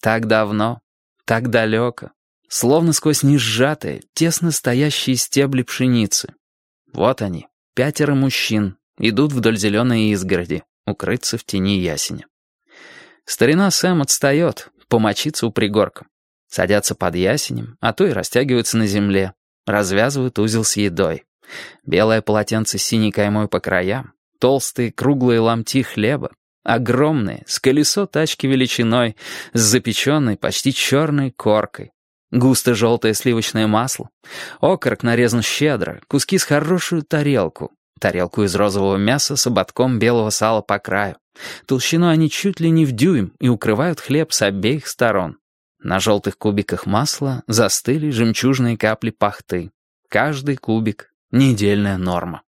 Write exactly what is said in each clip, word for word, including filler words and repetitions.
Так давно, так далеко, словно сквозь несжатые, тесно стоящие стебли пшеницы. Вот они, пятеро мужчин, идут вдоль зеленой изгороди, укрыться в тени ясеня. Старина Сэм отстает, помочится у пригорка. Садятся под ясенем, а то и растягиваются на земле, развязывают узел с едой. Белое полотенце с синей каймой по краям, толстые круглые ломти хлеба, огромные, с колесо тачки величиной, с запеченной почти черной коркой. Густо-желтое сливочное масло, окорок нарезан щедро, куски с хорошую тарелку, тарелку из розового мяса с ободком белого сала по краю. Толщиной они чуть ли не в дюйм и укрывают хлеб с обеих сторон. На желтых кубиках масла застыли жемчужные капли пахты. Каждый кубик — недельная норма.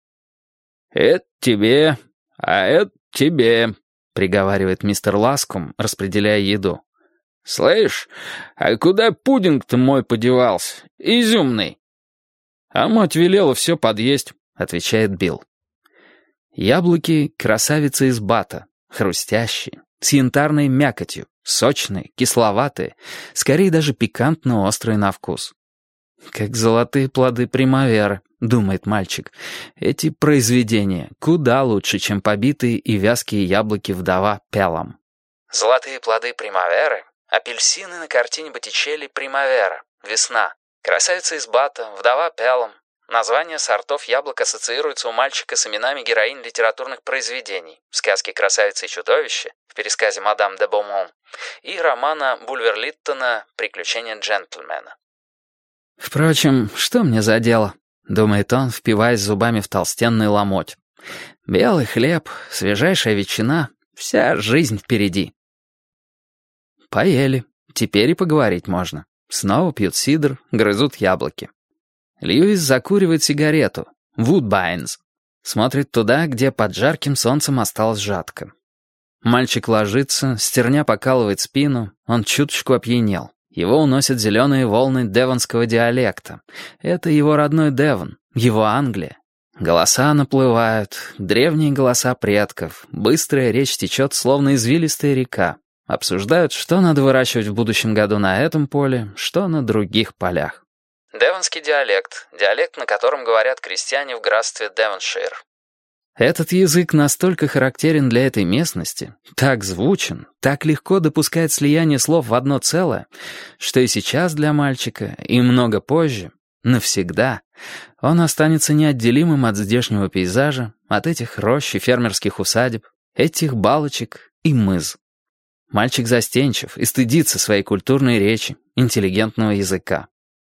«Это тебе, а это тебе», — приговаривает мистер Ласкум, распределяя еду. «Слышь, а куда пудинг-то мой подевался? Изюмный». «А мать велела все подъесть», — отвечает Билл. Яблоки — красавицы из бата, хрустящие, с янтарной мякотью, сочные, кисловатые, скорее даже пикантно острые на вкус. «Как золотые плоды примаверы», — думает мальчик. «Эти произведения куда лучше, чем побитые и вязкие яблоки вдова Пелам». «Золотые плоды примаверы» — апельсины на картине Боттичелли «Примавера», «Весна». «Красавица из бата», «Вдова Пелам». Названия сортов яблок ассоциируются у мальчика с именами героинь литературных произведений, сказки «Красавица и чудовище» в пересказе «Мадам де Beaumont» и романа Бульвер-Литтона «Приключения джентльмена». «Впрочем, что мне за дело?» — думает он, впиваясь зубами в толстенный ломоть. «Белый хлеб, свежайшая ветчина, вся жизнь впереди». Поели, теперь и поговорить можно. Снова пьют сидр, грызут яблоки. Льюис закуривает сигарету, Вудбайнс. Смотрит туда, где под жарким солнцем осталась жатка. Мальчик ложится, стерня покалывает спину, он чуточку опьянел. Его уносят зеленые волны девонского диалекта. Это его родной Девон, его Англия. Голоса наплывают, древние голоса предков. Быстрая речь течет, словно извилистая река. Обсуждают, что надо выращивать в будущем году на этом поле, что на других полях. Девонский диалект, диалект, на котором говорят крестьяне в графстве Девоншир. Этот язык настолько характерен для этой местности, так звучен, так легко допускает слияние слов в одно целое, что и сейчас для мальчика, и много позже, навсегда, он останется неотделимым от здешнего пейзажа, от этих рощ и фермерских усадеб, этих балочек и мыз. Мальчик застенчив и стыдится своей культурной речи, интеллигентного языка.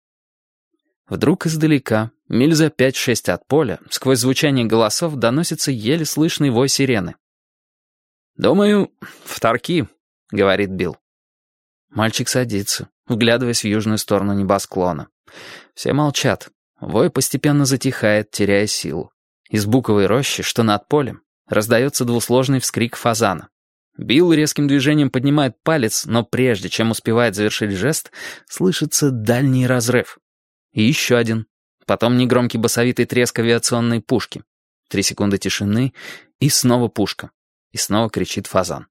Вдруг издалека, миль за пять-шесть от поля, сквозь звучание голосов доносится еле слышный вой сирены. «Думаю, в Тарки», — говорит Билл. Мальчик садится, вглядываясь в южную сторону небосклона. Все молчат. Вой постепенно затихает, теряя силу. Из буковой рощи, что над полем, раздается двусложный вскрик фазана. Билл резким движением поднимает палец, но прежде чем успевает завершить жест, слышится дальний разрыв. И еще один. Потом негромкий басовитый треск авиационной пушки. Три секунды тишины, и снова пушка. И снова кричит фазан.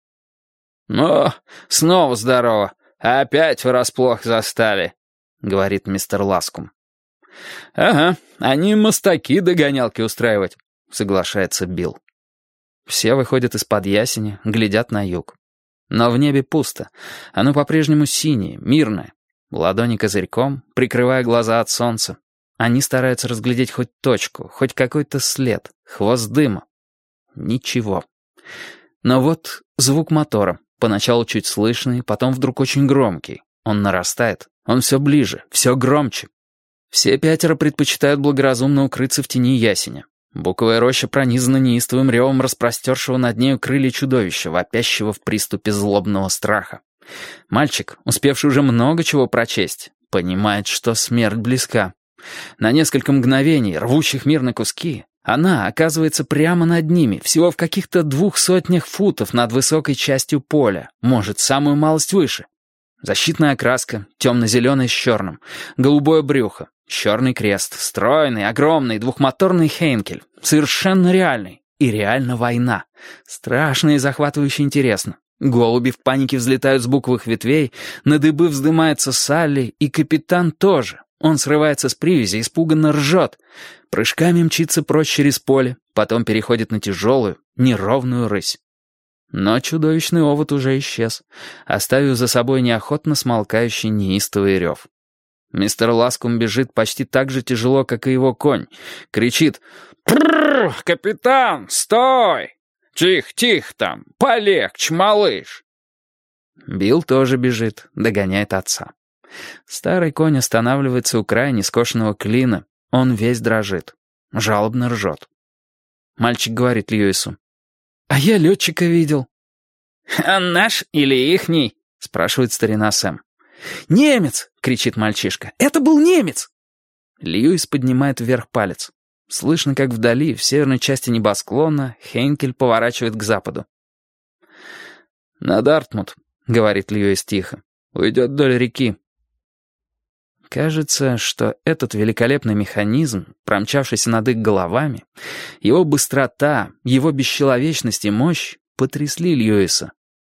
«Ну, снова здорово. Опять врасплох застали», — говорит мистер Ласкум. «Ага, они мостаки догонялки устраивать», — соглашается Билл. Все выходят из-под ясеня, глядят на юг. Но в небе пусто. Оно по-прежнему синее, мирное. Ладони козырьком, прикрывая глаза от солнца. Они стараются разглядеть хоть точку, хоть какой-то след, хвост дыма. Ничего. Но вот звук мотора, поначалу чуть слышный, потом вдруг очень громкий. Он нарастает, он все ближе, все громче. Все пятеро предпочитают благоразумно укрыться в тени ясеня. Буковая роща пронизана неистовым ревом распростершего над нею крылья чудовища, вопящего в приступе злобного страха. Мальчик, успевший уже много чего прочесть, понимает, что смерть близка. На несколько мгновений, рвущих мир на куски, она оказывается прямо над ними, всего в каких-то двух сотнях футов над высокой частью поля, может, самую малость выше. Защитная окраска, темно-зеленый с черным, голубое брюхо, черный крест, стройный, огромный, двухмоторный Хейнкель, совершенно реальный. И реально война. Страшно и захватывающе интересно. Голуби в панике взлетают с буковых ветвей, на дыбы вздымается Салли, и капитан тоже. Он срывается с привязи, испуганно ржет. Прыжками мчится прочь через поле, потом переходит на тяжелую, неровную рысь. Но чудовищный овод уже исчез, оставив за собой неохотно смолкающий неистовый рев. Мистер Ласкум бежит почти так же тяжело, как и его конь. Кричит: «Прррр, капитан, стой! Тихо, тихо там, полегче, малыш!» Билл тоже бежит, догоняет отца. Старый конь останавливается у края нескошенного клина. Он весь дрожит, жалобно ржет. Мальчик говорит Льюису: «А я летчика видел». «А наш или ихний?» — спрашивает старина Сэм. «Немец!» — кричит мальчишка. «Это был немец!» Льюис поднимает вверх палец. Слышно, как вдали, в северной части небосклона, Хейнкель поворачивает к западу. «На Дартмут», — говорит Льюис тихо, — «уйдет вдоль реки». Кажется, что этот великолепный механизм, промчавшийся над их головами, его быстрота, его бесчеловечность и мощь потрясли Льюиса,